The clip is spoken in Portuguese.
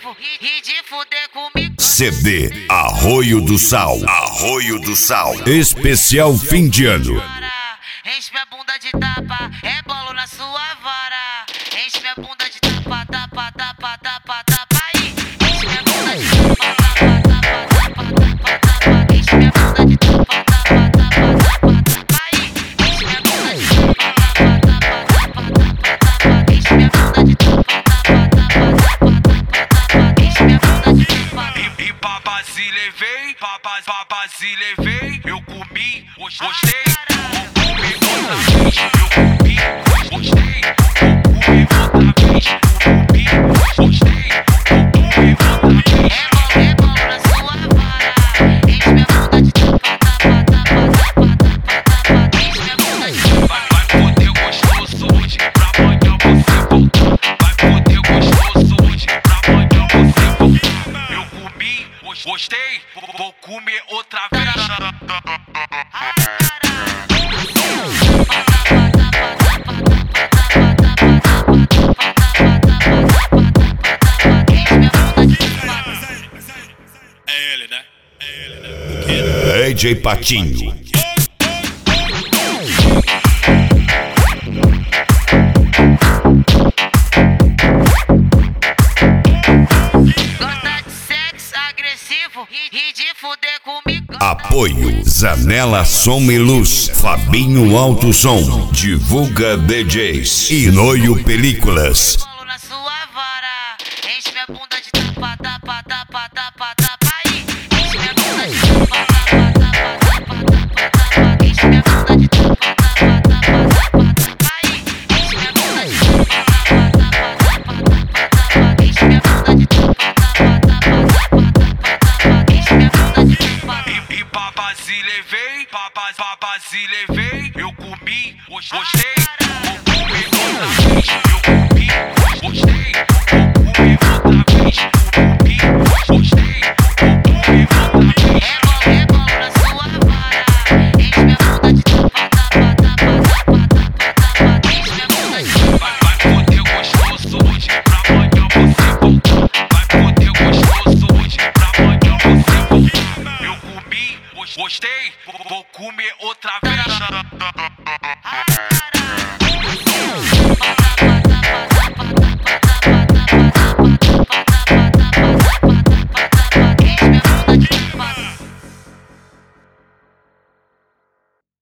agressivo e de fuder comigo. CD Arroio do Sal. Arroio do Sal. Especial fim de ano. Enche minha bunda de tapa, é bolo na sua vara. Enche minha bunda de tapa, tapa, tapa, tapa, tapa aí. Enche minha bunda de tapa, tapa, tapa, tapa, tapa. Enche minha bunda de tapa, tapa, tapa, tapa, tapa aí. Enche minha bunda de tapa, tapa, tapa, tapa, tapa. Enche minha bunda de tapa, tapa, tapa, tapa, tapa. Enche minha bunda de tapa. E papas e levei, papas e levei. Eu comi, gostei. Gostei, vou comer outra vez. É ele, né? DJ Patinho. E de fuder comigo. Apoio Zanela Som e Luz, Fabinho Alto Som, Divulga DJs e Noio Películas. Bolo na sua vara. Enche minha bunda de tapa, tapa, tapa, tapa, tapa aí. Enche minha bunda de tapa, tapa, tapa, tapa, tapa. Enche minha bunda de tapa, tapa, tapa, tapa aí. Enche minha bunda de tapa, tapa, tapa, tapa. Enche minha bunda de tapa, tapa, tapa, tapa. E papas e levei, papas e levei. Eu comi, gostei. Vou comer outra vez. Eu comi, gostei. Vou comer outra vez. Eu comi, gostei. Vou comer outra vez. É bolo na sua vara. Enche minha bunda de tapa, tapa, tapa, tapa, tapa. Enche minha bunda de tapa. Vai poder gostoso hoje, pra amanhã você voltar. Vai poder gostoso hoje, pra amanhã você voltar. Eu comi, gostei, vou comer outra vez.